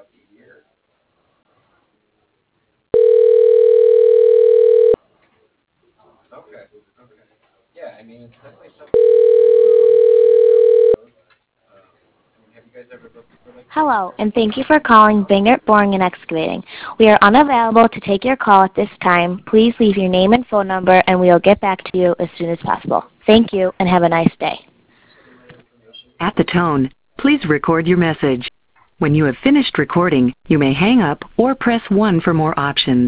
Hello, and thank you for calling Bingert Boring and Excavating. We are unavailable to take your call at this time. Please leave your name and phone number, and we will get back to you as soon as possible. Thank you, and have a nice day. At the tone, please record your message. When you have finished recording, you may hang up or press 1 for more options.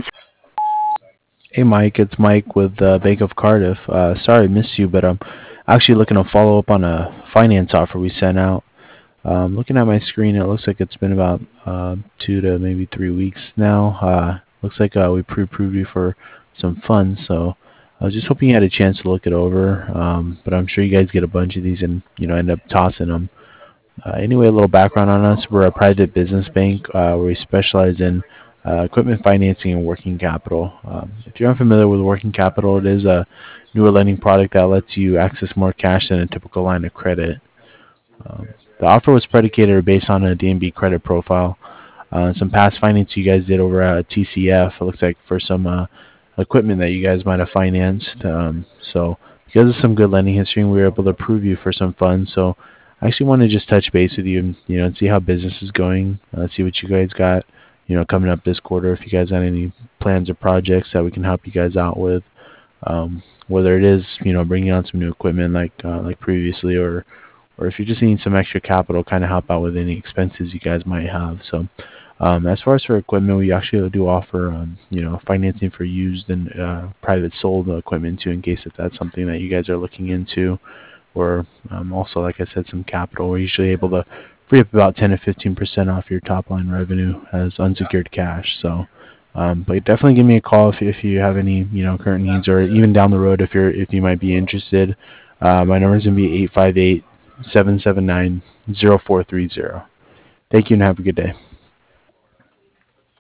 Hey Mike, it's Mike with Bank of Cardiff. Sorry I missed you, but I'm actually looking to follow up on a finance offer we sent out. Looking at my screen, it looks like it's been about 2 to maybe 3 weeks now. Looks like we pre-approved you for some funds, so I was just hoping you had a chance to look it over. But I'm sure you guys get a bunch of these and end up tossing them. Anyway, a little background on us. We're a private business bank where we specialize in equipment financing and working capital. If you're unfamiliar with working capital, it is a newer lending product that lets you access more cash than a typical line of credit. The offer was predicated or based on a DNB credit profile. Some past finance you guys did over at TCF, it looks like for some equipment that you guys might have financed. So because of some good lending history, we were able to approve you for some funds. So I actually want to just touch base with you and see how business is going, see what you guys got, coming up this quarter. If you guys have any plans or projects that we can help you guys out with, whether it is, bringing on some new equipment like previously, or if you're just needing some extra capital, kind of help out with any expenses you guys might have. So as far as for equipment, we actually do offer, financing for used and private sold equipment too, in case if that's something that you guys are looking into. Or also, like I said, some capital. We're usually able to free up about 10 to 15% off your top line revenue as unsecured cash. So, but definitely give me a call if you have any current needs, or even down the road if you might be interested. My number is gonna be 858-779-0430. Thank you and have a good day.